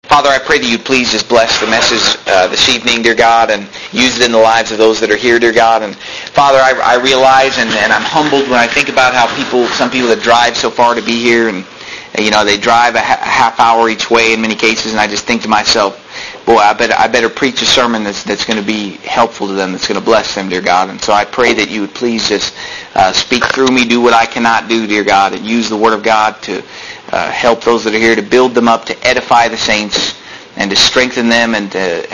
Father, I pray that you please just bless the message this evening, dear God, and use it in the lives of those that are here, dear God. And Father, I realize and I'm humbled when I think about how some people that drive so far to be here, and they drive a half hour each way in many cases, and I just think to myself, boy, I better preach a sermon that's going to be helpful to them, that's going to bless them, dear God. And so I pray that you would please just speak through me, do what I cannot do, dear God, and use the Word of God to help those that are here, to build them up, to edify the saints, and to strengthen them, and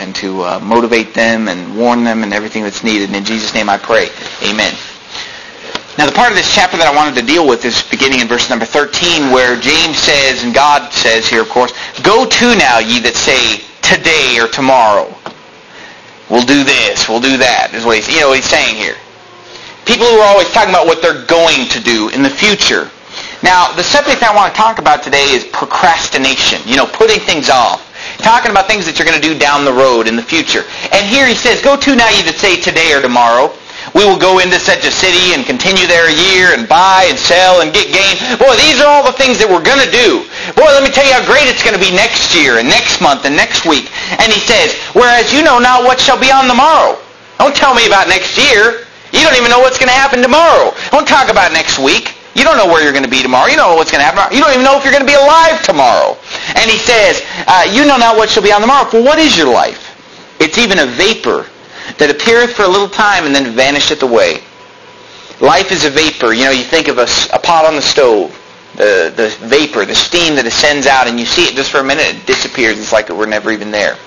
to motivate them and warn them and everything that's needed. And in Jesus' name I pray. Amen. Now the part of this chapter that I wanted to deal with is beginning in verse number 13, where James says, and God says here, of course, "Go to now, ye that say, today or tomorrow, we'll do this, we'll do that," is what he's saying here. People who are always talking about what they're going to do in the future. Now, the subject I want to talk about today is procrastination, putting things off. Talking about things that you're going to do down the road in the future. And here he says, "Go to now, ye that say today or tomorrow. We will go into such a city and continue there a year and buy and sell and get gain." Boy, these are all the things that we're going to do. Boy, let me tell you how great it's going to be next year and next month and next week. And he says, "Whereas you know not what shall be on the morrow." Don't tell me about next year. You don't even know what's going to happen tomorrow. Don't talk about next week. You don't know where you're going to be tomorrow. You don't know what's going to happen tomorrow. You don't even know if you're going to be alive tomorrow. And he says, "You know not what shall be on the morrow. For what is your life? It's even a vapor that appeareth for a little time and then vanisheth away." Life is a vapor. You think of a pot on the stove, the vapor, the steam that ascends out, and you see it just for a minute, it disappears. It's like it were never even there.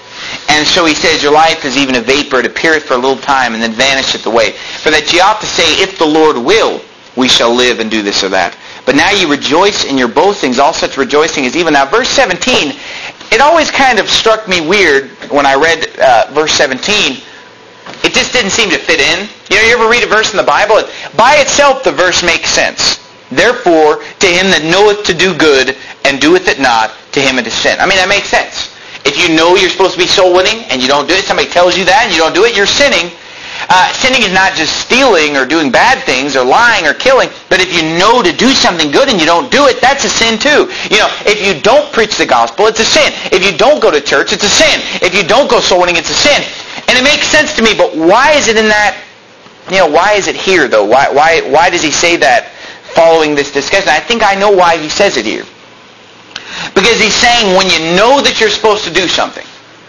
And so he says, "Your life is even a vapor, it appeareth for a little time and then vanisheth away. For that ye ought to say, if the Lord will, we shall live and do this or that. But now ye rejoice in your boastings, all such rejoicing is evil." Now verse 17, it always kind of struck me weird when I read verse 17. It just didn't seem to fit in. You ever read a verse in the Bible? By itself the verse makes sense. "Therefore, to him that knoweth to do good and doeth it not, to him it is sin." I mean, that makes sense. If you know you're supposed to be soul winning and you don't do it, somebody tells you that and you don't do it, you're sinning. Sinning is not just stealing or doing bad things or lying or killing, but if you know to do something good and you don't do it, that's a sin too. If you don't preach the gospel, it's a sin. If you don't go to church, it's a sin. If you don't go soul winning, it's a sin. And it makes sense to me, but why is it in that, why is it here though? Why does he say that following this discussion? I think I know why he says it here. Because he's saying when you know that you're supposed to do something,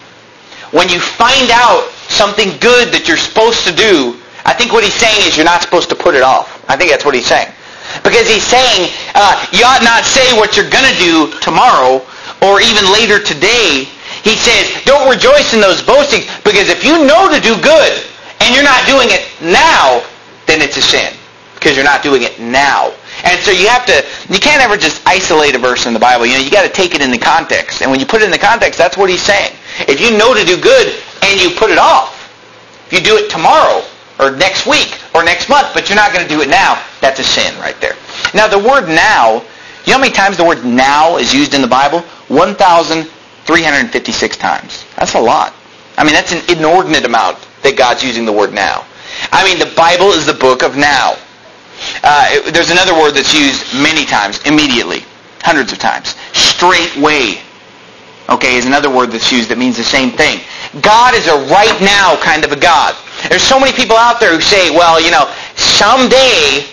when you find out something good that you're supposed to do, I think what he's saying is you're not supposed to put it off. I think that's what he's saying. Because he's saying you ought not say what you're going to do tomorrow or even later today. He says, don't rejoice in those boastings, because if you know to do good and you're not doing it now, then it's a sin. Because you're not doing it now. And so you can't ever just isolate a verse in the Bible. You got to take it in the context. And when you put it in the context, that's what he's saying. If you know to do good and you put it off, if you do it tomorrow or next week or next month, but you're not going to do it now, that's a sin right there. Now the word now, you know how many times the word now is used in the Bible? 1,356 times. That's a lot. I mean, that's an inordinate amount that God's using the word now. I mean, the Bible is the book of now. There's another word that's used many times, immediately, hundreds of times. Straightway, is another word that's used that means the same thing. God is a right now kind of a God. There's so many people out there who say, well, someday,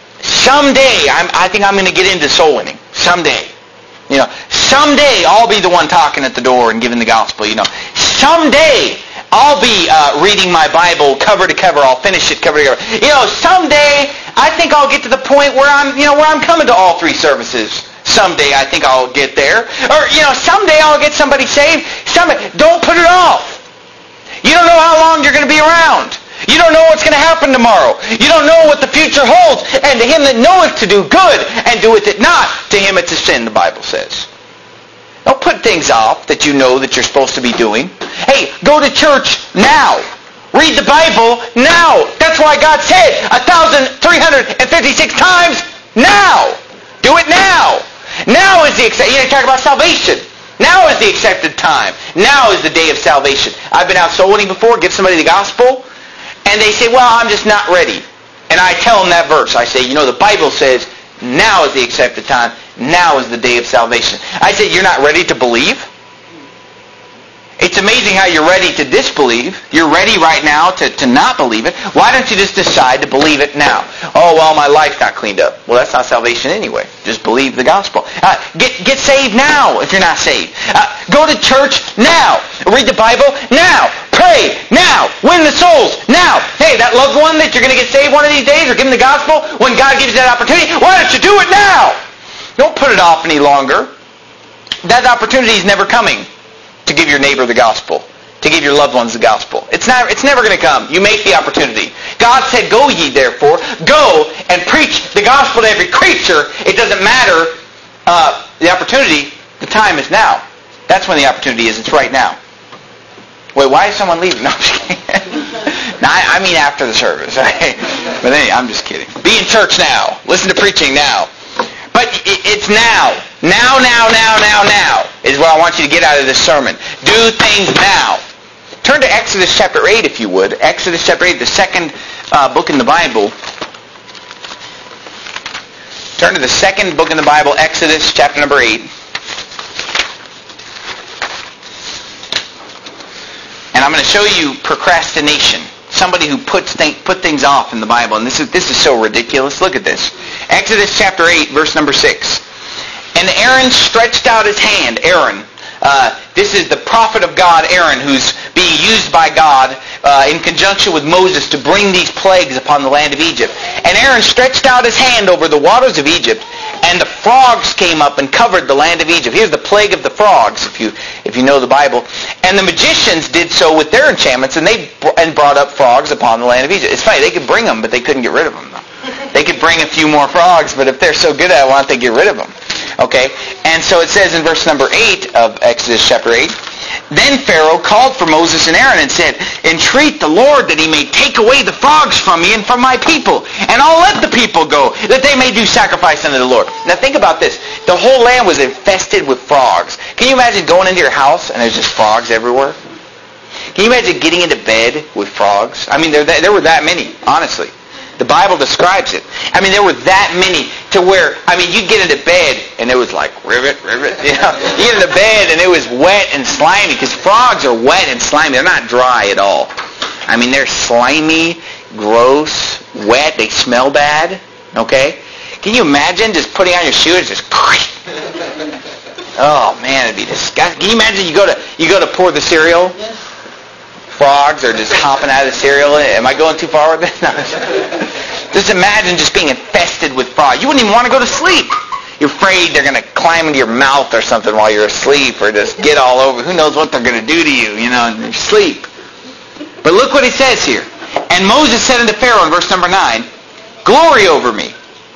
I think I'm going to get into soul winning. Someday. Someday I'll be the one talking at the door and giving the gospel. Someday I'll be reading my Bible cover to cover. I'll finish it cover to cover. Someday I think I'll get to the point where I'm coming to all three services. Someday I think I'll get there. Or, someday I'll get somebody saved. Don't put it off. You don't know how long you're going to be around. You don't know what's going to happen tomorrow. You don't know what the future holds. And to him that knoweth to do good and doeth it not, to him it's a sin, the Bible says. Don't put things off that you know that you're supposed to be doing. Hey, go to church now. Read the Bible now. That's why God said 1,356 times now. Do it now. Now is the talk about salvation. Now is the accepted time. Now is the day of salvation. I've been out soul winning before, give somebody the gospel, and they say, well, I'm just not ready. And I tell them that verse. I say, the Bible says, now is the accepted time. Now is the day of salvation. I say, you're not ready to believe? It's amazing how you're ready to disbelieve. You're ready right now to not believe it. Why don't you just decide to believe it now? Oh, well, my life's not cleaned up. Well, that's not salvation anyway. Just believe the gospel. Get saved now if you're not saved. Go to church now. Read the Bible now. Pray now. Win the souls now. Hey, that loved one that you're going to get saved one of these days or give them the gospel when God gives you that opportunity, why don't you do it now? Don't put it off any longer. That opportunity is never coming to give your neighbor the gospel, to give your loved ones the gospel. It's never going to come. You make the opportunity. God said, go ye therefore, go and preach the gospel to every creature. It doesn't matter the opportunity. The time is now. That's when the opportunity is. It's right now. Wait, why is someone leaving? No, I'm just kidding. No, I mean after the service. Okay? But anyway, I'm just kidding. Be in church now. Listen to preaching now. But it's now. Now is what I want you to get out of this sermon. Do things now. Turn to Exodus chapter 8 if you would. Exodus chapter 8, the second book in the Bible. Turn to the second book in the Bible, Exodus chapter number 8. And I'm going to show you procrastination. Somebody who put things off in the Bible. And this is so ridiculous. Look at this. Exodus chapter 8, verse number 6. And Aaron stretched out his hand. Aaron. This is the prophet of God, Aaron, who's being used by God in conjunction with Moses to bring these plagues upon the land of Egypt. And Aaron stretched out his hand over the waters of Egypt, and the frogs came up and covered the land of Egypt. Here's the plague of the frogs, if you know the Bible. And the magicians did so with their enchantments, and they brought up frogs upon the land of Egypt. It's funny, they could bring them, but they couldn't get rid of them. They could bring a few more frogs, but if they're so good at it, why don't they get rid of them? Okay? And so it says in verse number 8 of Exodus chapter 8, Then Pharaoh called for Moses and Aaron and said, Entreat the Lord that he may take away the frogs from me and from my people, and I'll let the people go, that they may do sacrifice unto the Lord. Now think about this. The whole land was infested with frogs. Can you imagine going into your house and there's just frogs everywhere? Can you imagine getting into bed with frogs? I mean, there were that many, honestly. The Bible describes it. I mean, there were that many to where, I mean, you'd get into bed and it was like, rivet. You know, you get into bed and it was wet and slimy because frogs are wet and slimy. They're not dry at all. I mean, they're slimy, gross, wet. They smell bad. Okay? Can you imagine just putting on your shoes and just, oh man, it'd be disgusting. Can you imagine you go to pour the cereal? Frogs are just hopping out of the cereal. Am I going too far with this? No. Just imagine just being infested with frogs. You wouldn't even want to go to sleep. You're afraid they're going to climb into your mouth or something while you're asleep, or just get all over. Who knows what they're going to do to you, in your sleep. But look what he says here. And Moses said unto Pharaoh in verse number 9, Glory over me.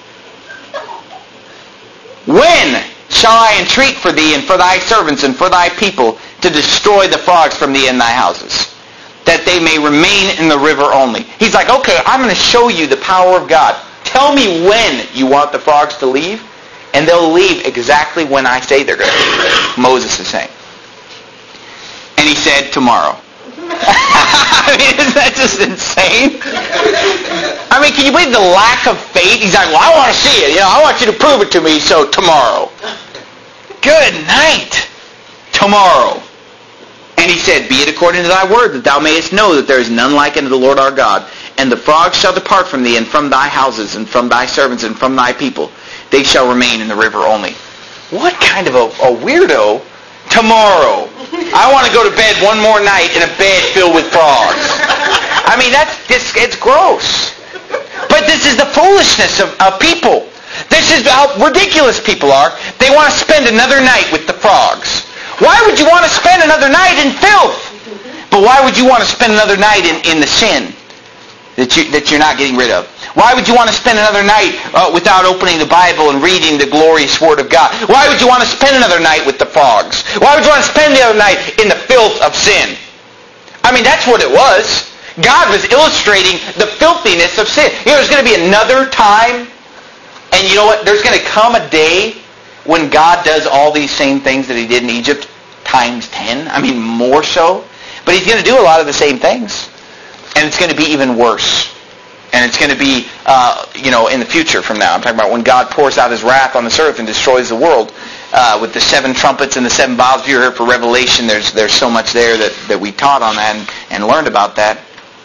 When shall I entreat for thee and for thy servants and for thy people to destroy the frogs from thee in thy houses, that they may remain in the river only? He's like, okay, I'm going to show you the power of God. Tell me when you want the frogs to leave, and they'll leave exactly when I say they're going to leave. Moses is saying. And he said, tomorrow. I mean, isn't that just insane? I mean, can you believe the lack of faith? He's like, well, I want to see it. I want you to prove it to me, so tomorrow. Good night. Tomorrow. And he said, Be it according to thy word, that thou mayest know that there is none like unto the Lord our God. And the frogs shall depart from thee, and from thy houses, and from thy servants, and from thy people. They shall remain in the river only. What kind of a weirdo? Tomorrow. I want to go to bed one more night in a bed filled with frogs. I mean, it's gross. But this is the foolishness of people. This is how ridiculous people are. They want to spend another night with the frogs. Why would you want to spend another night in filth? But why would you want to spend another night in the sin that you're not getting rid of? Why would you want to spend another night without opening the Bible and reading the glorious Word of God? Why would you want to spend another night with the frogs? Why would you want to spend the other night in the filth of sin? I mean, that's what it was. God was illustrating the filthiness of sin. There's going to be another time, and you know what? There's going to come a day when God does all these same things that he did in Egypt times 10. I mean, more so. But he's going to do a lot of the same things. And it's going to be even worse. And it's going to be, in the future from now. I'm talking about when God pours out his wrath on this earth and destroys the world. with the 7 trumpets and the 7 vials. If you're here for Revelation, there's so much there that we taught on that and learned about that.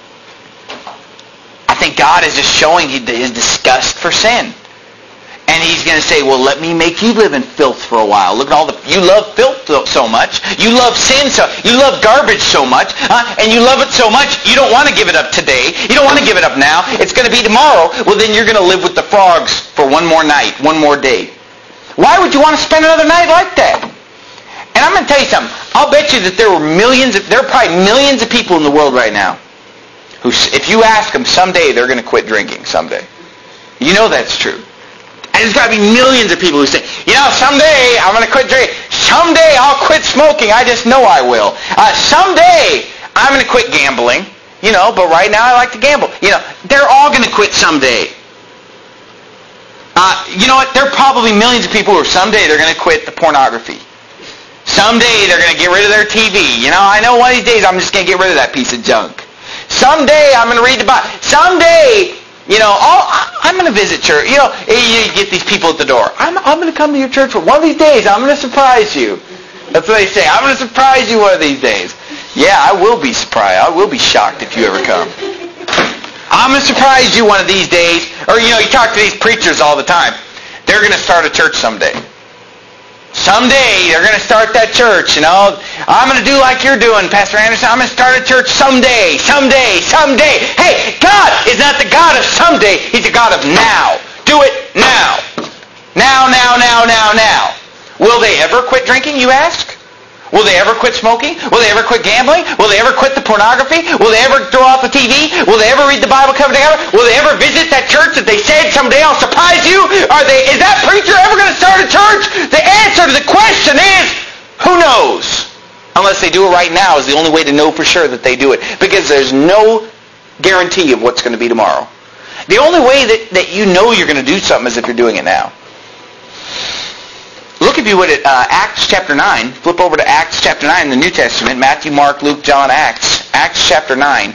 I think God is just showing his disgust for sin. And he's going to say, well, let me make you live in filth for a while. Look at you love filth so much. You love sin you love garbage so much. And you love it so much, you don't want to give it up today. You don't want to give it up now. It's going to be tomorrow. Well, then you're going to live with the frogs for one more night, one more day. Why would you want to spend another night like that? And I'm going to tell you something. I'll bet you that there are probably millions of people in the world right now who, if you ask them someday, they're going to quit drinking someday. You know that's true. And there's got to be millions of people who say, someday I'm going to quit drinking. Someday I'll quit smoking. I just know I will. Someday I'm going to quit gambling. But right now I like to gamble. They're all going to quit someday. You know what? There are probably millions of people who someday they're going to quit the pornography. Someday they're going to get rid of their TV. I know one of these days I'm just going to get rid of that piece of junk. Someday I'm going to read the Bible. Someday... I'm going to visit church. You get these people at the door. I'm going to come to your church for one of these days. I'm going to surprise you. That's what they say. I'm going to surprise you one of these days. Yeah, I will be surprised. I will be shocked if you ever come. I'm going to surprise you one of these days. Or, you talk to these preachers all the time. They're going to start a church someday. Someday they're going to start that church, I'm going to do like you're doing, Pastor Anderson. I'm going to start a church someday. Hey, God is not the God of someday. He's the God of now. Do it now. Now. Will they ever quit drinking, you ask? Will they ever quit smoking? Will they ever quit gambling? Will they ever quit the pornography? Will they ever throw off the TV? Will they ever read the Bible cover to cover? Will they ever visit that church that they said someday I'll surprise you? Is that preacher ever going to start a church? The answer to the question is, who knows? Unless they do it right now is the only way to know for sure that they do it. Because there's no guarantee of what's going to be tomorrow. The only way that you know you're going to do something is if you're doing it now. Look, if you would, at Acts chapter 9. Flip over to Acts chapter 9 in the New Testament. Matthew, Mark, Luke, John, Acts. Acts chapter 9.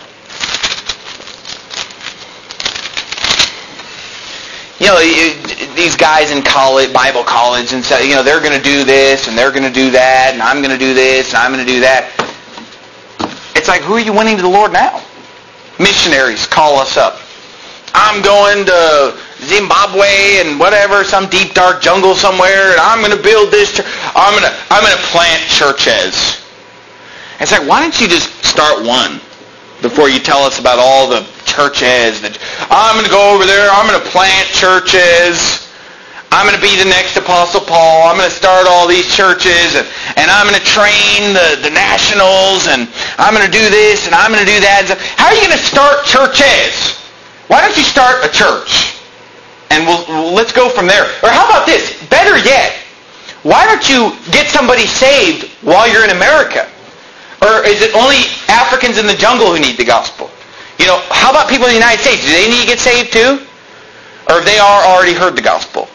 These guys in college, Bible college, and so, they're going to do this, and they're going to do that, and I'm going to do this, and I'm going to do that. It's like, who are you winning to the Lord now? Missionaries call us up. I'm going to Zimbabwe and whatever, some deep dark jungle somewhere, and I'm going to build this church. I'm going to plant churches. It's like, why don't you just start one before you tell us about all the churches? I'm going to go over there. I'm going to plant churches. I'm going to be the next Apostle Paul. I'm going to start all these churches, and I'm going to train the nationals, and I'm going to do this, and I'm going to do that. How are you going to start churches? Why don't you start a church? And let's go from there. Or how about this? Better yet, why don't you get somebody saved while you're in America? Or is it only Africans in the jungle who need the gospel? How about people in the United States? Do they need to get saved too? Or have they already heard the gospel?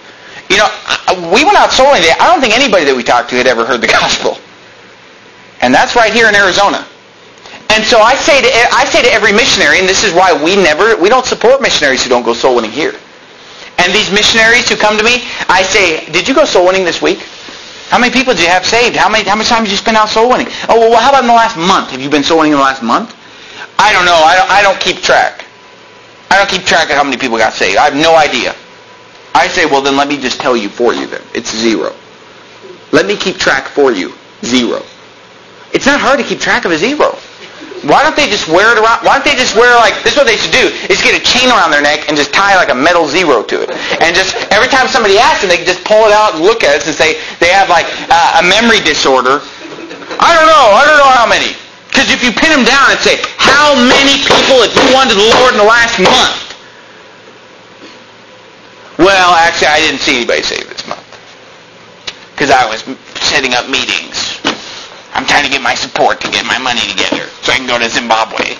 We went out soul winning today. I don't think anybody that we talked to had ever heard the gospel. And that's right here in Arizona. And so I say to every missionary, and this is why we don't support missionaries who don't go soul winning here. And these missionaries who come to me, I say, did you go soul winning this week? How many people did you have saved? How much time did you spend out soul winning? Oh, well, how about in the last month? Have you been soul winning in the last month? I don't know. I don't keep track. I don't keep track of how many people got saved. I have no idea. I say, well, then let me just tell you for you then. It's 0. Let me keep track for you. 0. It's not hard to keep track of a 0. Why don't they just wear it around? Why don't they just wear, this is what they should do, is get a chain around their neck and just tie like a metal 0 to it. And just, every time somebody asks them, they can just pull it out and look at it and say they have a memory disorder. I don't know how many. Because if you pin them down and say, how many people have you won to the Lord in the last month? Well, actually, I didn't see anybody saved this month. Because I was setting up meetings. I'm trying to get my support to get my money together so I can go to Zimbabwe.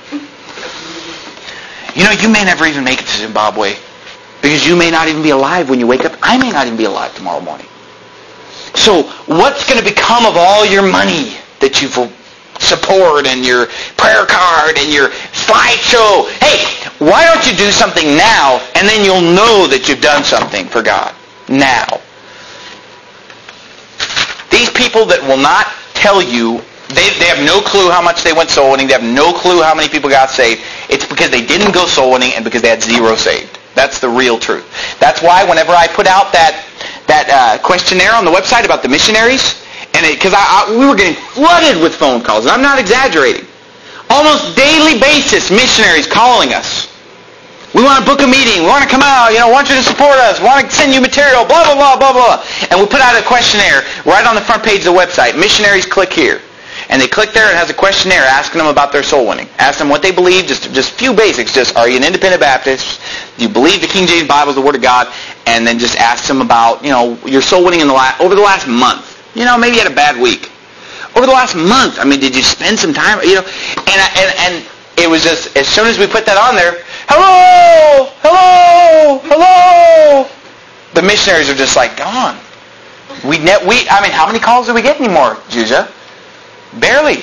You may never even make it to Zimbabwe because you may not even be alive when you wake up. I may not even be alive tomorrow morning. So what's going to become of all your money that you've support and your prayer card and your slideshow? Hey, why don't you do something now and then you'll know that you've done something for God now. These people that will not tell you, they have no clue how much they went soul winning. They have no clue how many people got saved. It's because they didn't go soul winning and because they had zero saved. That's the real truth. That's why whenever I put out that questionnaire on the website about the missionaries, and because we were getting flooded with phone calls, and I'm not exaggerating. Almost daily basis, missionaries calling us. We want to book a meeting. We want to come out. Want you to support us. We want to send you material. Blah, blah, blah, blah, blah. And we put out a questionnaire right on the front page of the website. Missionaries, click here. And they click there and it has a questionnaire asking them about their soul winning. Ask them what they believe, just few basics. Just, are you an independent Baptist? Do you believe the King James Bible is the Word of God? And then just ask them about, your soul winning over the last month. Maybe you had a bad week. Over the last month, did you spend some time, and it was just, as soon as we put that on there, hello, hello, hello, the missionaries are just like gone. How many calls do we get anymore, Juja? Barely.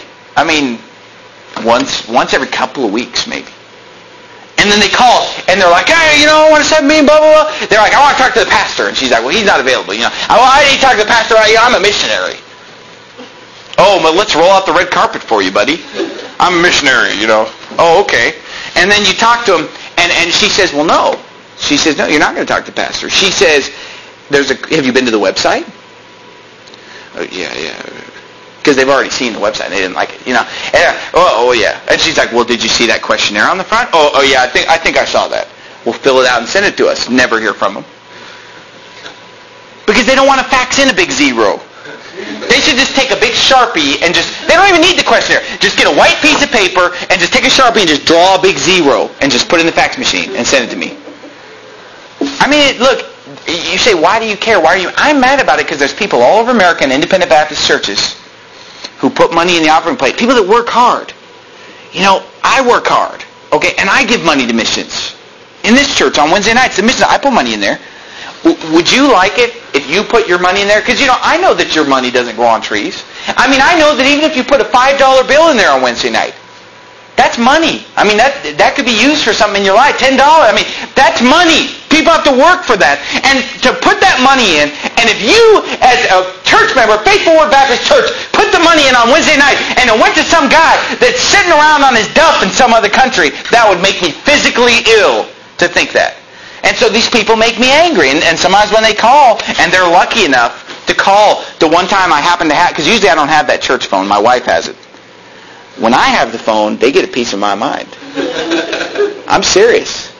Once every couple of weeks, maybe. And then they call, and they're like, hey, I want to send me, blah, blah, blah. They're like, I want to talk to the pastor. And she's like, well, he's not available. I need to talk to the pastor. I'm a missionary. Oh, but let's roll out the red carpet for you, buddy. I'm a missionary, Oh, okay. And then you talk to him, and she says, well, no. She says, no, you're not going to talk to the pastor. She says, have you been to the website? Oh, yeah. Because they've already seen the website. They didn't like it, And, oh, yeah. And she's like, well, did you see that questionnaire on the front? Oh, yeah, I think I saw that. We'll fill it out and send it to us. Never hear from them. Because they don't want to fax in a big zero. They should just take a big Sharpie and they don't even need the questionnaire. Just get a white piece of paper and just take a Sharpie and just draw a big zero and just put it in the fax machine and send it to me. Look, you say, why do you care? I'm mad about it because there's people all over America in independent Baptist churches who put money in the offering plate. People that work hard. I work hard, okay, and I give money to missions. In this church on Wednesday nights, the missions, I put money in there. Would you like it if you put your money in there? Because, I know that your money doesn't grow on trees. I know that even if you put a $5 bill in there on Wednesday night, that's money. That could be used for something in your life. $10. That's money. People have to work for that. And to put that money in, and if you, as a church member, Faithful Word Baptist Church, put the money in on Wednesday night, and it went to some guy that's sitting around on his duff in some other country, that would make me physically ill to think that. And so these people make me angry. And sometimes when they call, and they're lucky enough to call, the one time I happen to have, because usually I don't have that church phone. My wife has it. When I have the phone, they get a piece of my mind. I'm serious.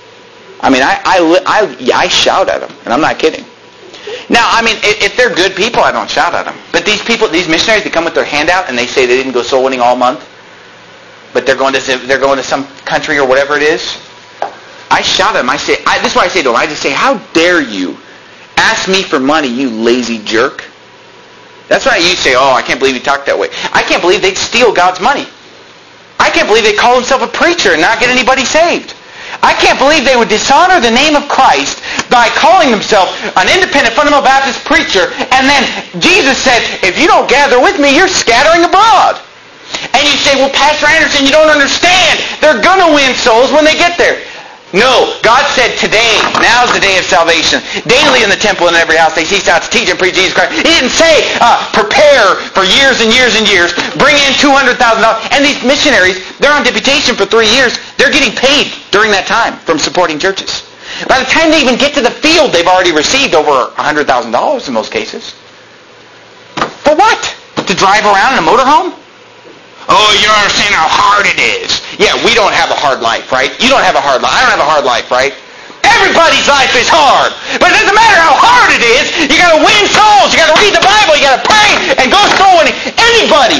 I shout at them, and I'm not kidding. Now, if they're good people, I don't shout at them. But these people, these missionaries, they come with their hand out, and they say they didn't go soul winning all month, but they're going to some country or whatever it is. I shout at them. This is what I say to them. I just say, how dare you ask me for money, you lazy jerk? That's why you say, oh, I can't believe you talk that way. I can't believe they'd steal God's money. I can't believe they'd call themselves a preacher and not get anybody saved. I can't believe they would dishonor the name of Christ by calling themselves an independent fundamental Baptist preacher, and then Jesus said, if you don't gather with me, you're scattering abroad. And you say, well, Pastor Anderson, you don't understand. They're going to win souls when they get there. No, God said today, now's the day of salvation. Daily in the temple and in every house they cease out to teach and preach Jesus Christ. He didn't say prepare for years and years and years, bring in $200,000. And these missionaries, they're on deputation for 3 years. They're getting paid during that time from supporting churches. By the time they even get to the field, they've already received over $100,000 in most cases. For what? To drive around in a motorhome? Oh, you don't understand how hard it is. Yeah, we don't have a hard life, right? You don't have a hard life. I don't have a hard life, right? Everybody's life is hard. But it doesn't matter how hard it is. You got to win souls. You got to read the Bible. You got to pray and go soul winning. Anybody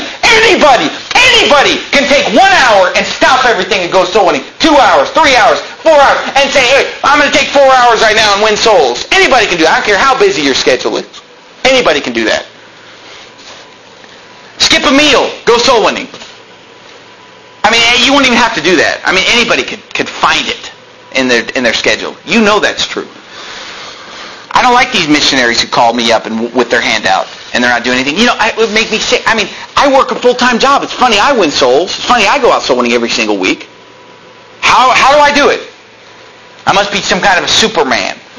can take 1 hour and stop everything and go soul winning. 2 hours, 3 hours, 4 hours, and say, hey, I'm going to take 4 hours right now and win souls. Anybody can do that. I don't care how busy your schedule is. Anybody can do that. Skip a meal. Go soul winning. You wouldn't even have to do that. Anybody could find it in their schedule. You know that's true. I don't like these missionaries who call me up and with their hand out and they're not doing anything. It would make me sick. I work a full-time job. It's funny I win souls. It's funny I go out soul winning every single week. How do I do it? I must be some kind of a Superman.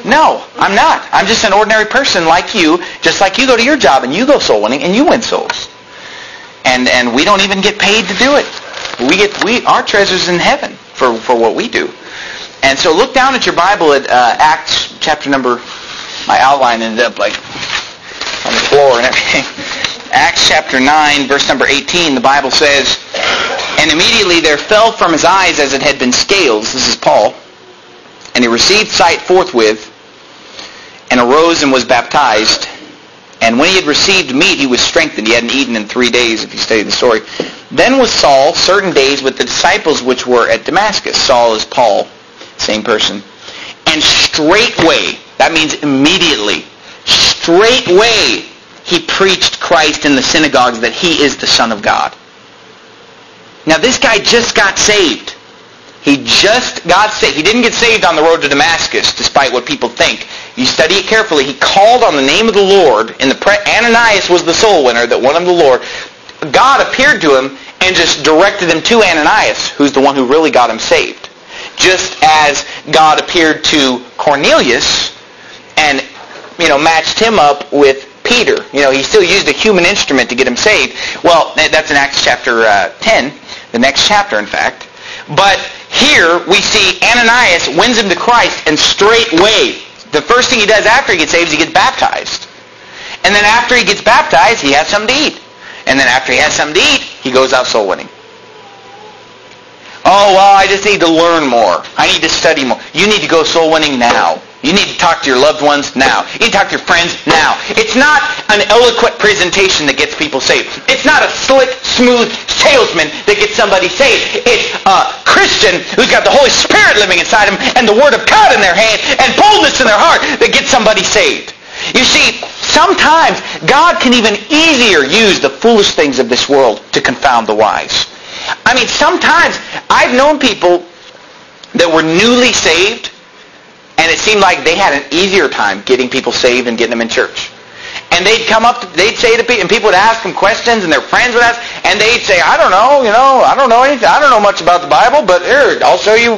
No, I'm not. I'm just an ordinary person like you, just like you go to your job and you go soul winning and you win souls. And we don't even get paid to do it. Our treasure's in heaven for what we do. And so look down at your Bible at Acts chapter number, my outline ended up like on the floor and everything. Acts chapter 9, verse number 18, the Bible says, "And immediately there fell from his eyes as it had been scales," this is Paul, "and he received sight forthwith, and arose and was baptized. And when he had received meat, he was strengthened." He hadn't eaten in 3 days, if you study the story. "Then was Saul certain days with the disciples which were at Damascus." Saul is Paul, same person. "And straightway," that means immediately, "straightway he preached Christ in the synagogues that he is the Son of God." Now this guy just got saved. He just got saved. He didn't get saved on the road to Damascus, despite what people think. You study it carefully. He called on the name of the Lord. Ananias was the soul winner that won him the Lord. God appeared to him and just directed him to Ananias, who's the one who really got him saved. Just as God appeared to Cornelius and matched him up with Peter. He still used a human instrument to get him saved. Well, that's in Acts chapter 10, the next chapter, in fact. But here we see Ananias wins him to Christ, and straightway, the first thing he does after he gets saved is he gets baptized. And then after he gets baptized, he has something to eat. And then after he has something to eat, he goes out soul winning. "Oh, well, I just need to learn more. I need to study more." You need to go soul winning now. You need to talk to your loved ones now. You need to talk to your friends now. It's not an eloquent presentation that gets people saved. It's not a slick, smooth salesman that gets somebody saved. It's a Christian who's got the Holy Spirit living inside them and the Word of God in their hand and boldness in their heart that gets somebody saved. You see, sometimes God can even easier use the foolish things of this world to confound the wise. I mean, sometimes I've known people that were newly saved, and it seemed like they had an easier time getting people saved and getting them in church. And they'd come up, they'd say to people, and people would ask them questions, and their friends would ask, and they'd say, "I don't know, I don't know anything. I don't know much about the Bible, but here, I'll show you,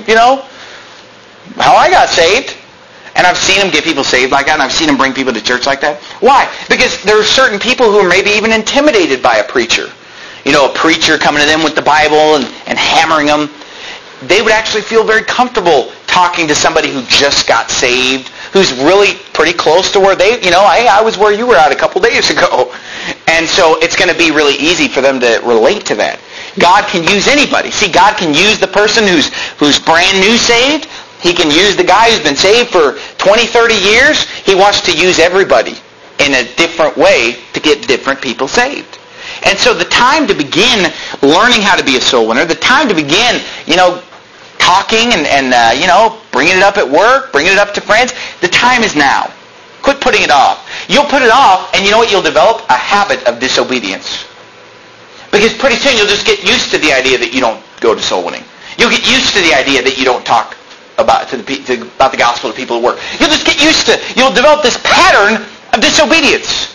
how I got saved." And I've seen them get people saved like that, and I've seen them bring people to church like that. Why? Because there are certain people who are maybe even intimidated by a preacher. A preacher coming to them with the Bible and hammering them. They would actually feel very comfortable talking to somebody who just got saved, who's really pretty close to where they, I was where you were at a couple days ago. And so it's going to be really easy for them to relate to that. God can use anybody. See, God can use the person who's brand new saved. He can use the guy who's been saved for 20, 30 years. He wants to use everybody in a different way to get different people saved. And so the time to begin learning how to be a soul winner, the time to begin, talking and bringing it up at work, bringing it up to friends, the time is now. Quit putting it off. You'll put it off, and you know what you'll develop? A habit of disobedience. Because pretty soon you'll just get used to the idea that you don't go to soul winning. You'll get used to the idea that you don't talk about the gospel to people at work. You'll just get used to, you'll develop this pattern of disobedience.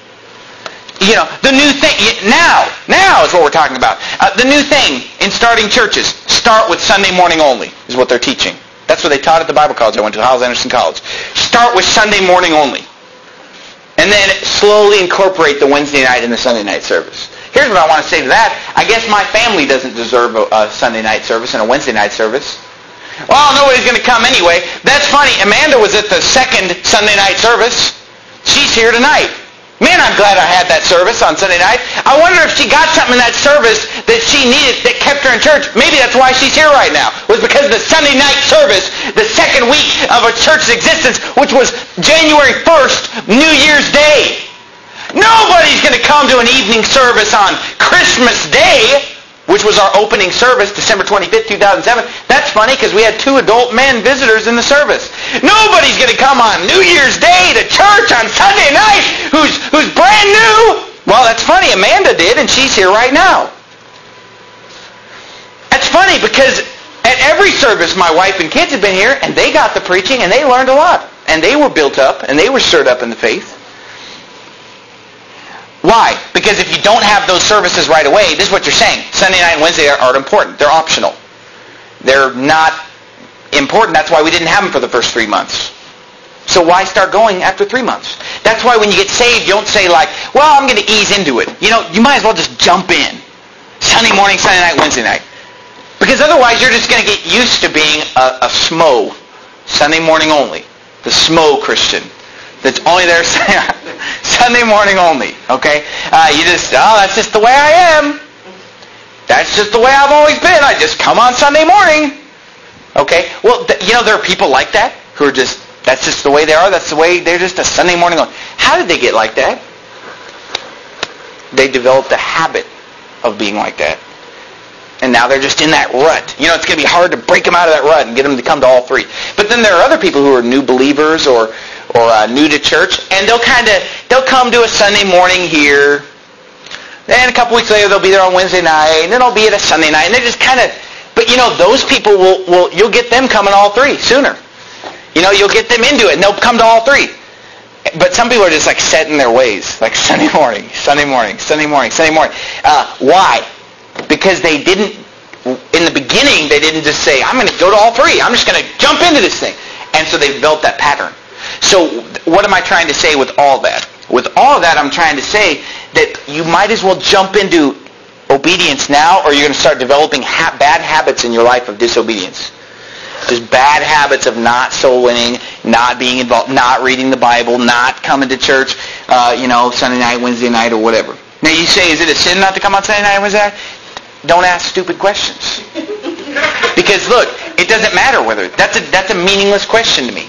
The new thing, now is what we're talking about. The new thing in starting churches, start with Sunday morning only, is what they're teaching. That's what they taught at the Bible college I went to, Hyles-Anderson College. Start with Sunday morning only. And then slowly incorporate the Wednesday night and the Sunday night service. Here's what I want to say to that. I guess my family doesn't deserve a Sunday night service and a Wednesday night service. Well, nobody's going to come anyway. That's funny. Amanda was at the second Sunday night service. She's here tonight. Man, I'm glad I had that service on Sunday night. I wonder if she got something in that service that she needed that kept her in church. Maybe that's why she's here right now. It was because of the Sunday night service, the second week of our church's existence, which was January 1st, New Year's Day. Nobody's going to come to an evening service on Christmas Day, which was our opening service, December 25th, 2007. That's funny because we had 2 adult men visitors in the service. Nobody's going to come on New Year's Day to church on Sunday night who's brand new. Well, that's funny. Amanda did, and she's here right now. That's funny because at every service, my wife and kids have been here, and they got the preaching, and they learned a lot. And they were built up, and they were stirred up in the faith. Why? Because if you don't have those services right away, this is what you're saying. Sunday night and Wednesday aren't important. They're optional. They're not important. That's why we didn't have them for the first 3 months. So why start going after 3 months? That's why when you get saved, you don't say like, well, I'm going to ease into it. You know, you might as well just jump in. Sunday morning, Sunday night, Wednesday night. Because otherwise you're just going to get used to being a SMO, Sunday morning only. The SMO Christian. That's only there Sunday morning only, okay? That's just the way I am. That's just the way I've always been. I just come on Sunday morning. Okay? Well, there are people like that who are just, that's just the way they are. That's the way, they're just a Sunday morning only. How did they get like that? They developed a habit of being like that. And now they're just in that rut. It's going to be hard to break them out of that rut and get them to come to all three. But then there are other people who are new believers or new to church, and they'll come to a Sunday morning here. Then a couple weeks later they'll be there on Wednesday night, and then they'll be at a Sunday night, and they're just kind of. But those people you'll get them coming all three sooner. You'll get them into it, and they'll come to all three. But some people are just like set in their ways, like Sunday morning, Sunday morning, Sunday morning, Sunday morning. Why? Because they didn't, in the beginning, they didn't just say, I'm going to go to all three. I'm just going to jump into this thing. And so they developed that pattern. So what am I trying to say with all that? With all of that, I'm trying to say that you might as well jump into obedience now, or you're going to start developing bad habits in your life of disobedience. Just bad habits of not soul winning, not being involved, not reading the Bible, not coming to church, Sunday night, Wednesday night, or whatever. Now you say, is it a sin not to come on Sunday night, Wednesday night? Don't ask stupid questions. Because look, it doesn't matter whether that's a meaningless question to me.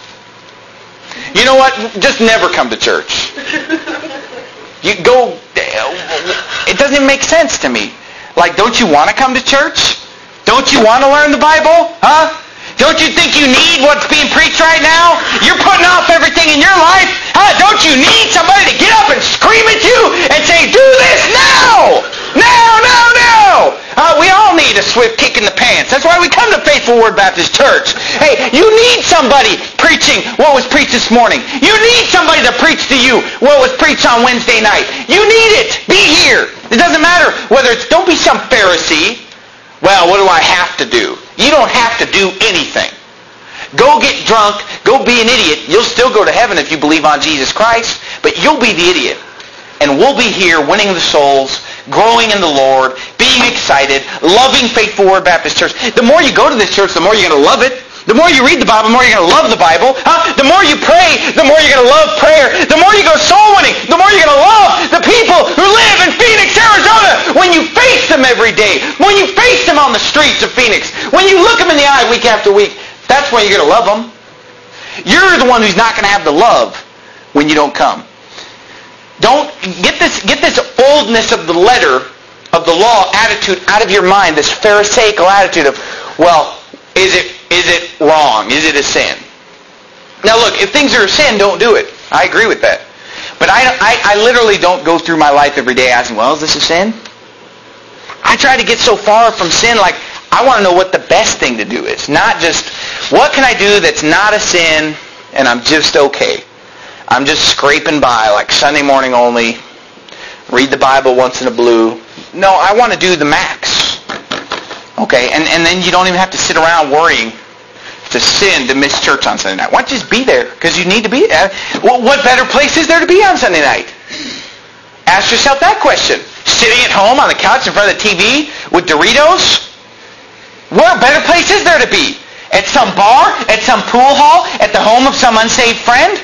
You know what? Just never come to church. You go. It doesn't even make sense to me. Like, don't you want to come to church? Don't you want to learn the Bible? Huh? Don't you think you need what's being preached right now? You're putting off everything in your life. Huh? Don't you need somebody to get up and scream at you and say, do this now! Now! We all need a swift kick in the pants. That's why we come to Faithful Word Baptist Church. Hey, you need somebody preaching what was preached this morning. You need somebody to preach to you what was preached on Wednesday night. You need it. Be here. It doesn't matter whether it's, don't be some Pharisee. Well, what do I have to do? You don't have to do anything. Go get drunk. Go be an idiot. You'll still go to heaven if you believe on Jesus Christ, but you'll be the idiot. And we'll be here winning the souls, growing in the Lord, being excited, loving Faithful Word Baptist Church. The more you go to this church, the more you're going to love it. The more you read the Bible, the more you're going to love the Bible. The more you pray, the more you're going to love prayer. The more you go soul winning, the more you're going to love the people who live in Phoenix, Arizona. When you face them every day, when you face them on the streets of Phoenix, when you look them in the eye week after week, that's when you're going to love them. You're the one who's not going to have the love when you don't come. Don't get this oldness of the letter of the law attitude out of your mind, this Pharisaical attitude of, well, is it wrong? Is it a sin? Now look, if things are a sin, don't do it. I agree with that. But I literally don't go through my life every day asking, well, is this a sin? I try to get so far from sin, like, I want to know what the best thing to do is. Not just, what can I do that's not a sin and I'm just okay? I'm just scraping by, like Sunday morning only, read the Bible once in a blue. No, I want to do the max. Okay, and then you don't even have to sit around worrying to sin to miss church on Sunday night. Why don't you just be there? Because you need to be there. Well, what better place is there to be on Sunday night? Ask yourself that question. Sitting at home on the couch in front of the TV with Doritos? What better place is there to be? At some bar? At some pool hall? At the home of some unsaved friend?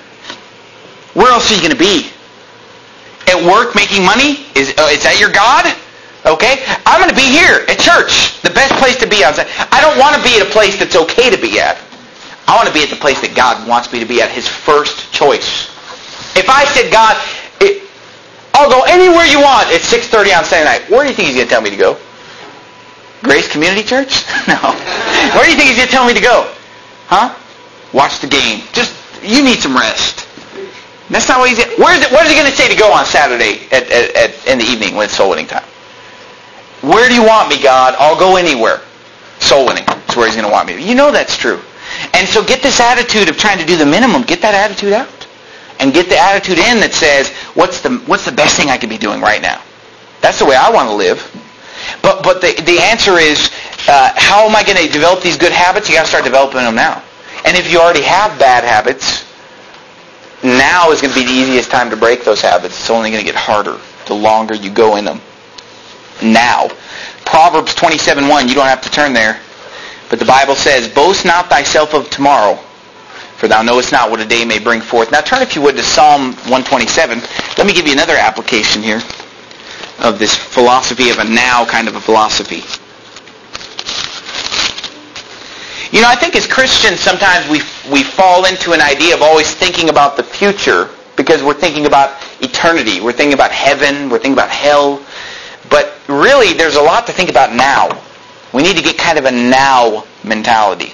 Where else are you going to be? At work making money? Is that your God? Okay? I'm going to be here at church. The best place to be on Sunday. I don't want to be at a place that's okay to be at. I want to be at the place that God wants me to be at, His first choice. If I said, God, I'll go anywhere you want at 6:30 on Sunday night, where do you think He's going to tell me to go? Grace Community Church? No. Where do you think He's going to tell me to go? Huh? Watch the game. Just, you need some rest. That's not what He's... What is He going to say to go on Saturday in the evening when it's soul winning time? Where do you want me, God? I'll go anywhere. Soul winning is where He's going to want me. You know that's true. And so get this attitude of trying to do the minimum. Get that attitude out. And get the attitude in that says, what's the best thing I could be doing right now? That's the way I want to live. But the answer is, how am I going to develop these good habits? You got to start developing them now. And if you already have bad habits, now is going to be the easiest time to break those habits. It's only going to get harder the longer you go in them. Now. Proverbs 27:1, you don't have to turn there. But the Bible says, boast not thyself of tomorrow, for thou knowest not what a day may bring forth. Now turn, if you would, to Psalm 127. Let me give you another application here of this philosophy of a now kind of a philosophy. You know, I think as Christians sometimes we fall into an idea of always thinking about the future because we're thinking about eternity. We're thinking about heaven. We're thinking about hell. But really, there's a lot to think about now. We need to get kind of a now mentality.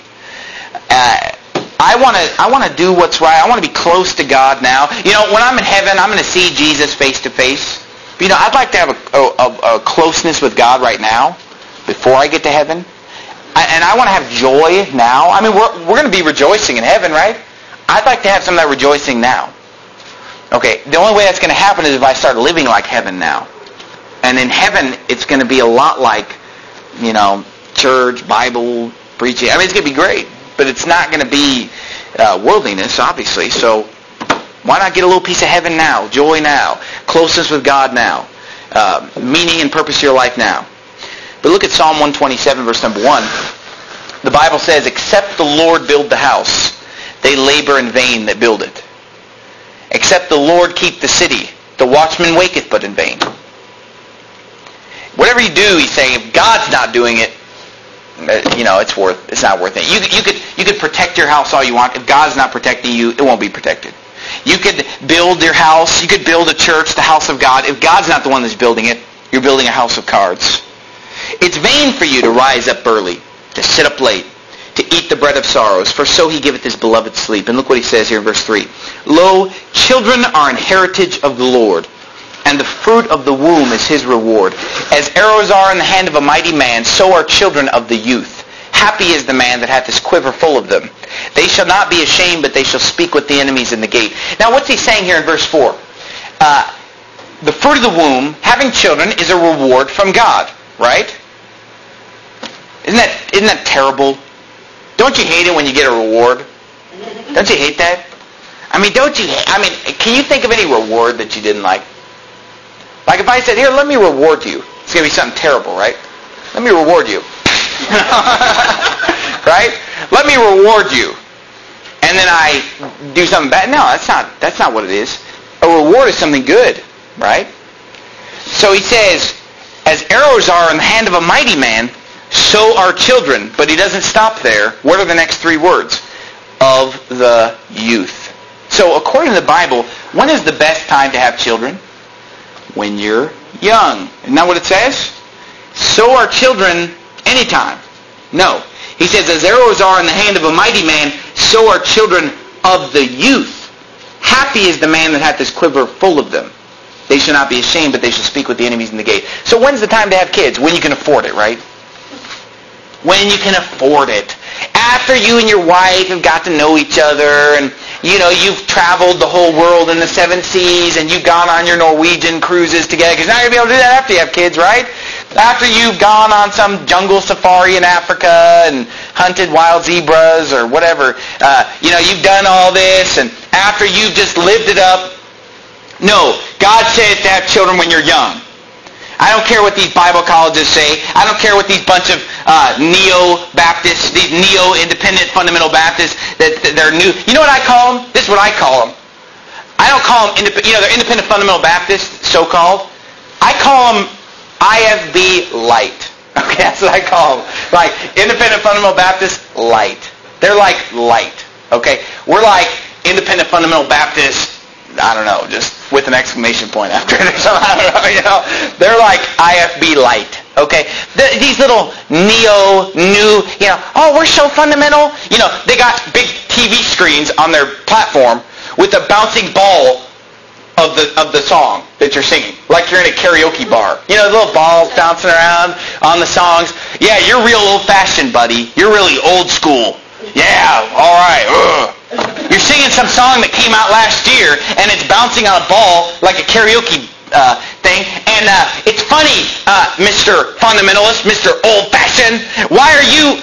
I want to do what's right. I want to be close to God now. You know, when I'm in heaven, I'm going to see Jesus face to face. You know, I'd like to have a closeness with God right now before I get to heaven. And I want to have joy now. I mean, we're going to be rejoicing in heaven, right? I'd like to have some of that rejoicing now. Okay, the only way that's going to happen is if I start living like heaven now. And in heaven, it's going to be a lot like, you know, church, Bible, preaching. I mean, it's going to be great. But it's not going to be worldliness, obviously. So why not get a little piece of heaven now, joy now, closeness with God now, meaning and purpose to your life now. But look at Psalm 127, verse number 1. The Bible says, except the Lord build the house, they labor in vain that build it. Except the Lord keep the city, the watchman waketh but in vain. Whatever you do, he's saying, if God's not doing it, you know, it's not worth it. You could protect your house all you want. If God's not protecting you, it won't be protected. You could build your house. You could build a church, the house of God. If God's not the one that's building it, you're building a house of cards. It's vain for you to rise up early, to sit up late, to eat the bread of sorrows, for so he giveth his beloved sleep. And look what he says here in verse 3. Lo, children are an heritage of the Lord, and the fruit of the womb is his reward. As arrows are in the hand of a mighty man, so are children of the youth. Happy is the man that hath his quiver full of them. They shall not be ashamed, but they shall speak with the enemies in the gate. Now what's he saying here in verse 4? The fruit of the womb, having children, is a reward from God, right? Isn't that terrible? Don't you hate it when you get a reward? Don't you hate that? I mean, can you think of any reward that you didn't like? Like if I said, here, let me reward you. It's going to be something terrible, right? Let me reward you. Right? Let me reward you. And then I do something bad. No, that's not what it is. A reward is something good, right? So he says, as arrows are in the hand of a mighty man, so are children. But he doesn't stop there. What are the next three words? Of the youth. So according to the Bible, when is the best time to have children? When you're young. Isn't that what it says? So are children anytime. No. He says, as arrows are in the hand of a mighty man, so are children of the youth. Happy is the man that hath his quiver full of them. They shall not be ashamed, but they shall speak with the enemies in the gate. So when's the time to have kids? When you can afford it, right? When you can afford it. After you and your wife have got to know each other, and you know you've traveled the whole world in the 7 seas, and you've gone on your Norwegian cruises together, because now you'll be able to do that after you have kids, right? After you've gone on some jungle safari in Africa and hunted wild zebras or whatever, you've done all this, and after you've just lived it up. No, God says to have children when you're young. I don't care what these Bible colleges say. I don't care what these bunch of neo-Baptists, these neo-independent fundamental Baptists, that they're new. You know what I call them? This is what I call them. I don't call them, they're independent fundamental Baptists, so-called. I call them IFB light. Okay, that's what I call them. Like, independent fundamental Baptists, light. They're like light. Okay? We're like independent fundamental Baptists, I don't know, just with an exclamation point after it or something. I don't know, They're like IFB light, okay? These little new, oh, we're so fundamental. They got big TV screens on their platform with a bouncing ball of the song that you're singing, like you're in a karaoke bar. The little balls bouncing around on the songs. Yeah, you're real old-fashioned, buddy. You're really old school. Yeah, all right. Ugh. You're singing some song that came out last year, and it's bouncing on a ball like a karaoke thing. And it's funny, Mr. Fundamentalist, Mr. Old-Fashioned. Why are you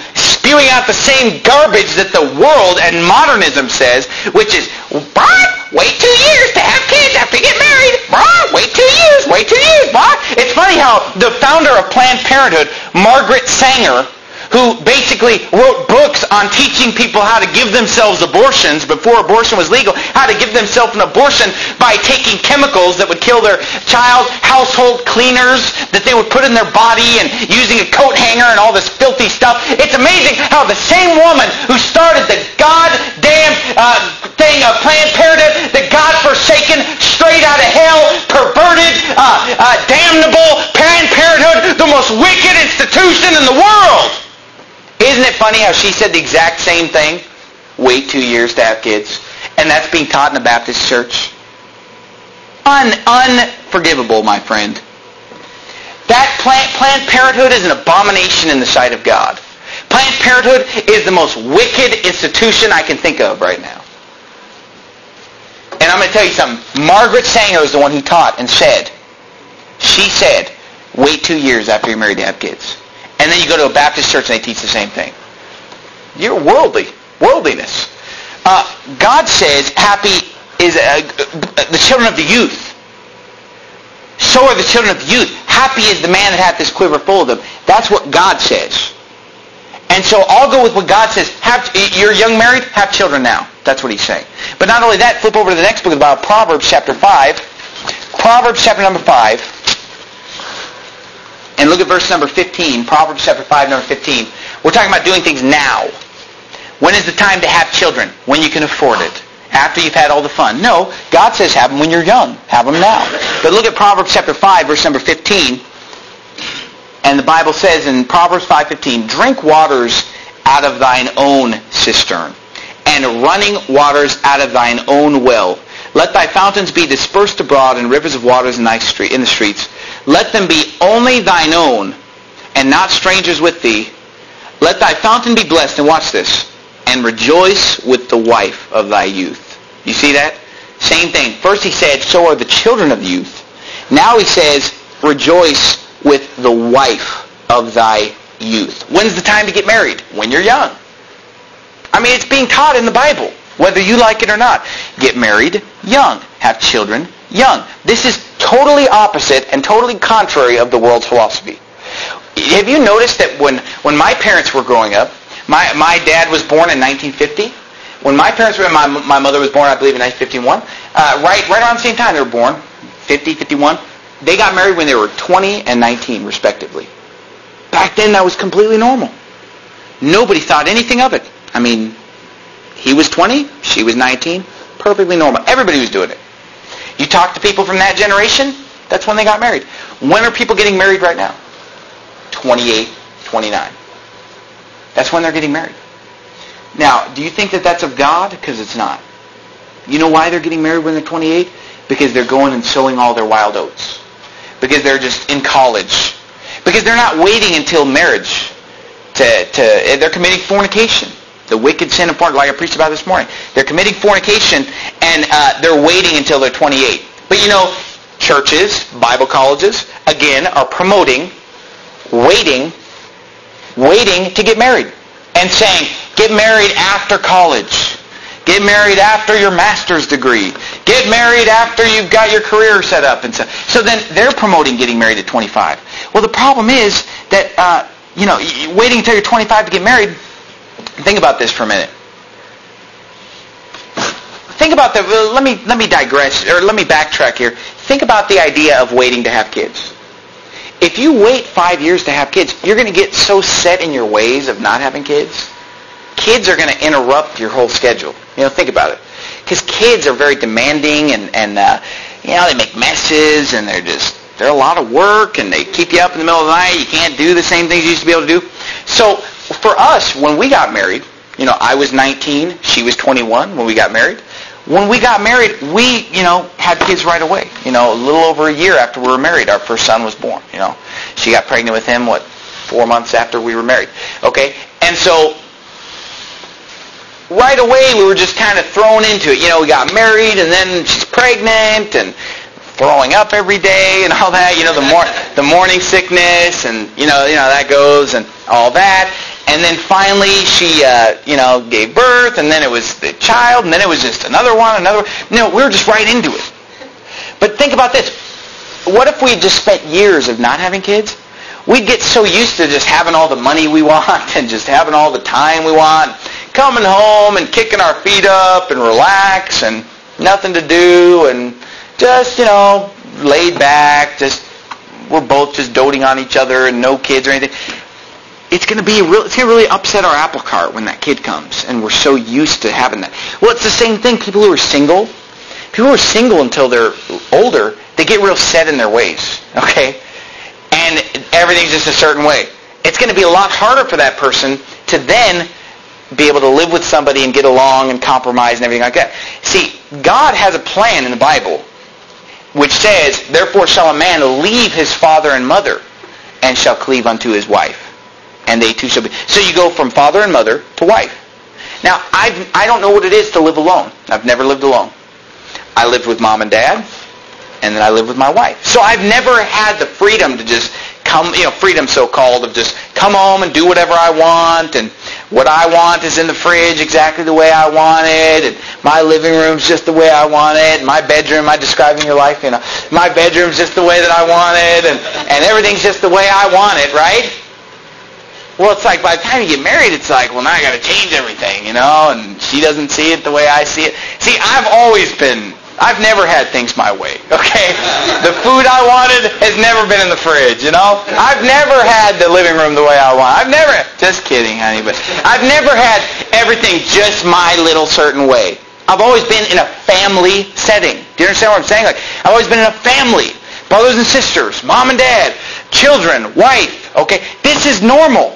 spewing out the same garbage that the world and modernism says, which is, Brian, wait 2 years to have kids after you get married. Brian, wait 2 years, Brian. It's funny how the founder of Planned Parenthood, Margaret Sanger, who basically wrote books on teaching people how to give themselves abortions before abortion was legal, how to give themselves an abortion by taking chemicals that would kill their child, household cleaners that they would put in their body, and using a coat hanger and all this filthy stuff. It's amazing how the same woman who started the goddamn thing of Planned Parenthood, the God-forsaken, straight out of hell, perverted, damnable Planned Parenthood, the most wicked institution in the world. Isn't it funny how she said the exact same thing? Wait 2 years to have kids. And that's being taught in the Baptist church. Unforgivable, my friend. That Planned Parenthood is an abomination in the sight of God. Planned Parenthood is the most wicked institution I can think of right now. And I'm going to tell you something. Margaret Sanger is the one who taught and said, she said, wait 2 years after you're married to have kids. And then you go to a Baptist church and they teach the same thing. You're worldliness. God says happy is the children of the youth. So are the children of the youth. Happy is the man that hath his quiver full of them. That's what God says. And so I'll go with what God says. You're young married, have children now. That's what he's saying. But not only that, flip over to the next book of the Bible, Proverbs chapter 5. Proverbs chapter number 5. And look at verse number 15, Proverbs chapter 5, number 15. We're talking about doing things now. When is the time to have children? When you can afford it. After you've had all the fun. No, God says have them when you're young. Have them now. But look at Proverbs chapter 5, verse number 15. And the Bible says in Proverbs 5:15, drink waters out of thine own cistern, and running waters out of thine own well. Let thy fountains be dispersed abroad, and rivers of waters in the streets. Let them be only thine own, and not strangers with thee. Let thy fountain be blessed, and watch this, and rejoice with the wife of thy youth. You see that? Same thing. First he said, so are the children of youth. Now he says, rejoice with the wife of thy youth. When's the time to get married? When you're young. I mean, it's being taught in the Bible, whether you like it or not. Get married young. Have children young. This is totally opposite and totally contrary of the world's philosophy. Have you noticed that when my parents were growing up, my dad was born in 1950. When my parents were, my mother was born, I believe, in 1951. Right around the same time they were born, 50, 51. They got married when they were 20 and 19, respectively. Back then, that was completely normal. Nobody thought anything of it. I mean, he was 20, she was 19, perfectly normal. Everybody was doing it. You talk to people from that generation, that's when they got married. When are people getting married right now? 28, 29. That's when they're getting married. Now, do you think that that's of God? Because it's not. You know why they're getting married when they're 28? Because they're going and sowing all their wild oats. Because they're just in college. Because they're not waiting until marriage. They're committing fornication. The wicked sin of fornication, like I preached about this morning. They're committing fornication, and they're waiting until they're 28. But you know, churches, Bible colleges, again, are promoting waiting to get married. And saying, get married after college. Get married after your master's degree. Get married after you've got your career set up. And so then they're promoting getting married at 25. Well, the problem is that, waiting until you're 25 to get married. Think about this for a minute. Think about the. Let me digress, or let me backtrack here. Think about the idea of waiting to have kids. If you wait 5 years to have kids, you're going to get so set in your ways of not having kids. Kids are going to interrupt your whole schedule. Think about it. Because kids are very demanding, and they make messes, and they're a lot of work, and they keep you up in the middle of the night. You can't do the same things you used to be able to do. So for us, when we got married, I was 19, she was 21 when we got married. When we got married, we, had kids right away. A little over a year after we were married, our first son was born. She got pregnant with him, 4 months after we were married. Okay? And so right away, we were just kind of thrown into it. We got married, and then she's pregnant, and throwing up every day, and all that. The morning sickness, and that goes, and all that. And then finally she, gave birth, and then it was the child, and then it was just another one. We were just right into it. But think about this. What if we just spent years of not having kids? We'd get so used to just having all the money we want and just having all the time we want, coming home and kicking our feet up and relax and nothing to do and just, laid back, we're both just doting on each other and no kids or anything. It's going to really upset our apple cart when that kid comes, and we're so used to having that. Well, it's the same thing. People who are single until they're older, they get real set in their ways, okay? And everything's just a certain way. It's going to be a lot harder for that person to then be able to live with somebody and get along and compromise and everything like that. See, God has a plan in the Bible which says, therefore shall a man leave his father and mother and shall cleave unto his wife. And they two shall be. So you go from father and mother to wife. Now, I don't know what it is to live alone. I've never lived alone. I lived with mom and dad, and then I lived with my wife. So I've never had the freedom to just come, freedom so-called, of just come home and do whatever I want, and what I want is in the fridge exactly the way I want it, and my living room's just the way I want it, and my bedroom, I'm describing your life, my bedroom's just the way that I want it, and everything's just the way I want it, right? Well, it's like by the time you get married, it's like, well, now I got to change everything, and she doesn't see it the way I see it. See, I've never had things my way, okay? The food I wanted has never been in the fridge, I've never had the living room the way I want. Just kidding, honey, but I've never had everything just my little certain way. I've always been in a family setting. Do you understand what I'm saying? Like, I've always been in a family. Brothers and sisters, mom and dad, children, wife, okay? This is normal.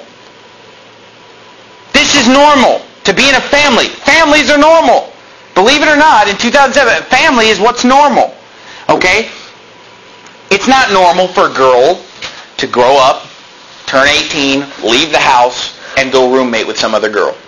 This is normal, to be in a family. Families are normal. Believe it or not, in 2007, family is what's normal. Okay? It's not normal for a girl to grow up, turn 18, leave the house, and go roommate with some other girl.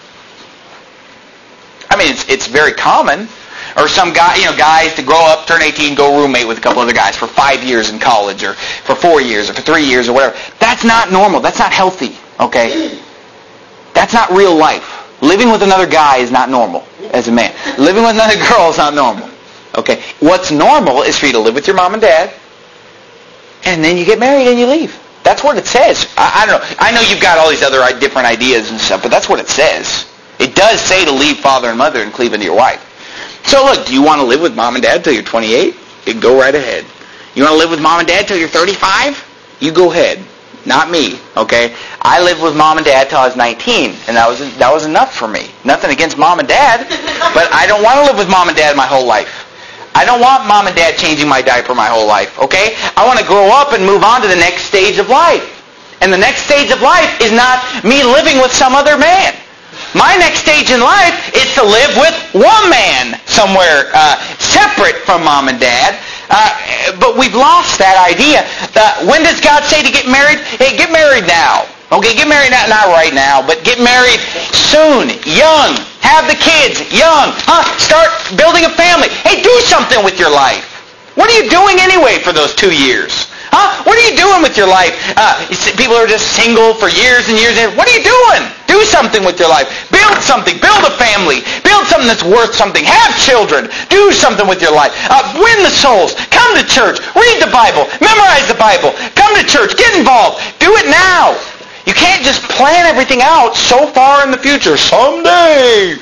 I mean, it's very common. Or some guy, guys to grow up, turn 18, go roommate with a couple other guys for 5 years in college, or for 4 years, or for 3 years, or whatever. That's not normal. That's not healthy. Okay? That's not real life. Living with another guy is not normal as a man. Living with another girl is not normal. Okay? What's normal is for you to live with your mom and dad, and then you get married and you leave. That's what it says. I don't know. I know you've got all these other different ideas and stuff, but that's what it says. It does say to leave father and mother and cleave unto your wife. So look, do you want to live with mom and dad till you're 28? You go right ahead. You want to live with mom and dad till you're 35? You go ahead. Not me, okay? I lived with mom and dad till I was 19, and that was enough for me. Nothing against mom and dad, but I don't want to live with mom and dad my whole life. I don't want mom and dad changing my diaper my whole life, okay? I want to grow up and move on to the next stage of life. And the next stage of life is not me living with some other man. My next stage in life is to live with one man somewhere separate from mom and dad. But we've lost that idea. When does God say to get married? Hey, get married now. Okay, get married not right now, but get married soon, young. Have the kids, young. Start building a family. Hey, do something with your life. What are you doing anyway for those 2 years? What are you doing with your life? People are just single for years and years. What are you doing? Do something with your life. Build something. Build a family. Build something that's worth something. Have children. Do something with your life. Win the souls. Come to church. Read the Bible. Memorize the Bible. Come to church. Get involved. Do it now. You can't just plan everything out so far in the future. Someday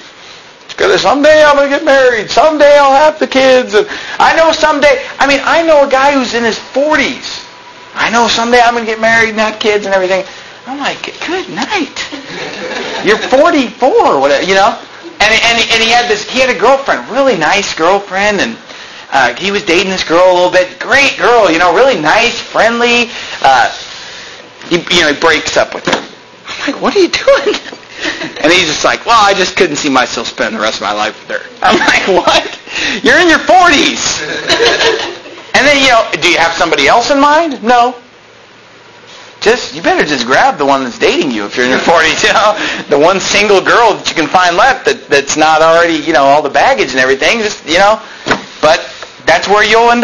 I'm going to get married. Someday I'll have the kids. And I know a guy who's in his 40s. I know someday I'm going to get married and have kids and everything. I'm like, good night. You're 44 or whatever, And he had a girlfriend, really nice girlfriend, and he was dating this girl a little bit. Great girl, really nice, friendly. He breaks up with her. I'm like, what are you doing? And he's just like, well, I just couldn't see myself spending the rest of my life with her. I'm like, what? You're in your 40s. And then, do you have somebody else in mind? No. You better just grab the one that's dating you if you're in your 40s, The one single girl that you can find left that's not already, all the baggage and everything, But that's where you'll end up.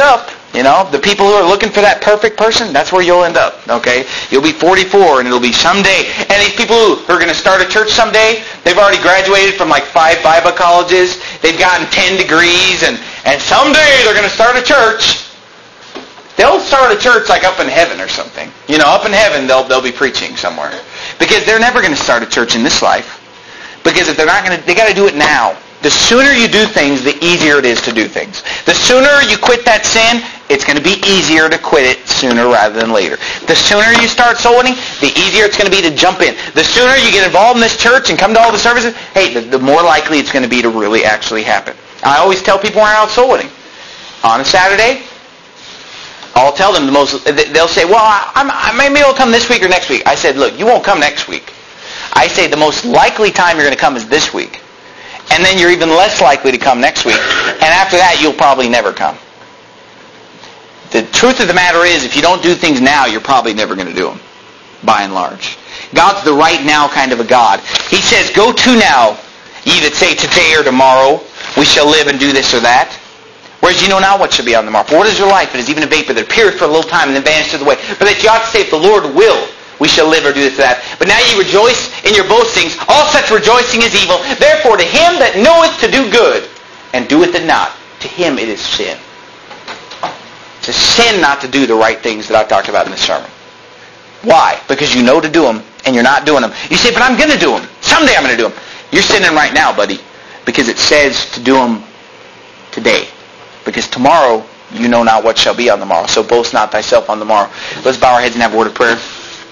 You know, the people who are looking for that perfect person, that's where you'll end up, okay? You'll be 44, and it'll be someday. And these people who are going to start a church someday, they've already graduated from like 5 Bible colleges. They've gotten 10 degrees, and someday they're going to start a church. They'll start a church like up in heaven or something. You know, up in heaven, they'll be preaching somewhere. Because they're never going to start a church in this life. Because if they're not going to, they got to do it now. The sooner you do things, the easier it is to do things. The sooner you quit that sin, it's going to be easier to quit it sooner rather than later. The sooner you start soul winning, the easier it's going to be to jump in. The sooner you get involved in this church and come to all the services, hey, the more likely it's going to be to really actually happen. I always tell people when I'm out soul winning, on a Saturday, I'll tell them they'll say, well, maybe I'll come this week or next week. I said, look, you won't come next week. I say the most likely time you're going to come is this week. And then you're even less likely to come next week. And after that, you'll probably never come. The truth of the matter is, if you don't do things now, you're probably never going to do them, by and large. God's the right now kind of a God. He says, go to now, ye that say today or tomorrow, we shall live and do this or that. Whereas you know not what shall be on the morrow. For what is your life? It is even a vapor that appeareth for a little time and then vanisheth away. But that you ought to say, if the Lord will, we shall live or do this or that. But now ye rejoice in your boastings. All such rejoicing is evil. Therefore to him that knoweth to do good, and doeth it not, to him it is sin. It's a sin not to do the right things that I talked about in this sermon. Why? Because you know to do them, and you're not doing them. You say, but I'm going to do them. Someday I'm going to do them. You're sinning right now, buddy. Because it says to do them today. Because tomorrow, you know not what shall be on the morrow. So boast not thyself on the morrow. Let's bow our heads and have a word of prayer.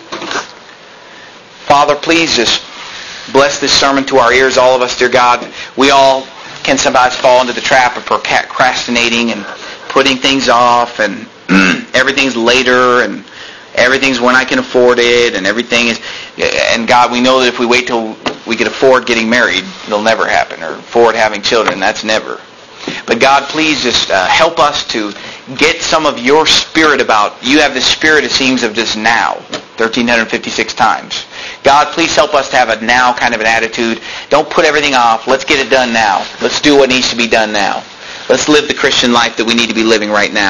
Father, please just bless this sermon to our ears, all of us, dear God. We all can sometimes fall into the trap of procrastinating and putting things off, and everything's later, and everything's when I can afford it, and everything is... And God, we know that if we wait till we can afford getting married, it'll never happen, or afford having children, that's never. But God, please just help us to get some of your spirit about. You have the spirit, it seems, of just now, 1,356 times. God, please help us to have a now kind of an attitude. Don't put everything off. Let's get it done now. Let's do what needs to be done now. Let's live the Christian life that we need to be living right now.